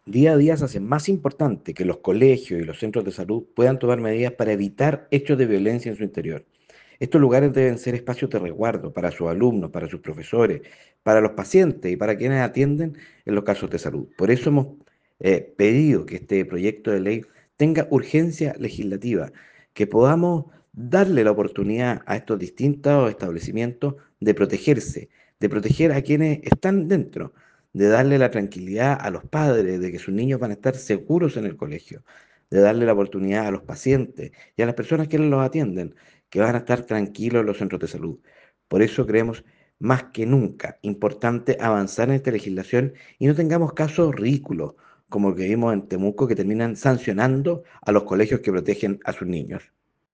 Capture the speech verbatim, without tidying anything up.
Día a día se hace más importante que los colegios y los centros de salud puedan tomar medidas para evitar hechos de violencia en su interior. Estos lugares deben ser espacios de resguardo para sus alumnos, para sus profesores, para los pacientes y para quienes atienden en los casos de salud. Por eso hemos eh, pedido que este proyecto de ley tenga urgencia legislativa, que podamos darle la oportunidad a estos distintos establecimientos de protegerse, de proteger a quienes están dentro, de darle la tranquilidad a los padres de que sus niños van a estar seguros en el colegio, de darle la oportunidad a los pacientes y a las personas que los atienden, que van a estar tranquilos en los centros de salud. Por eso creemos más que nunca importante avanzar en esta legislación y no tengamos casos ridículos como el que vimos en Temuco que terminan sancionando a los colegios que protegen a sus niños.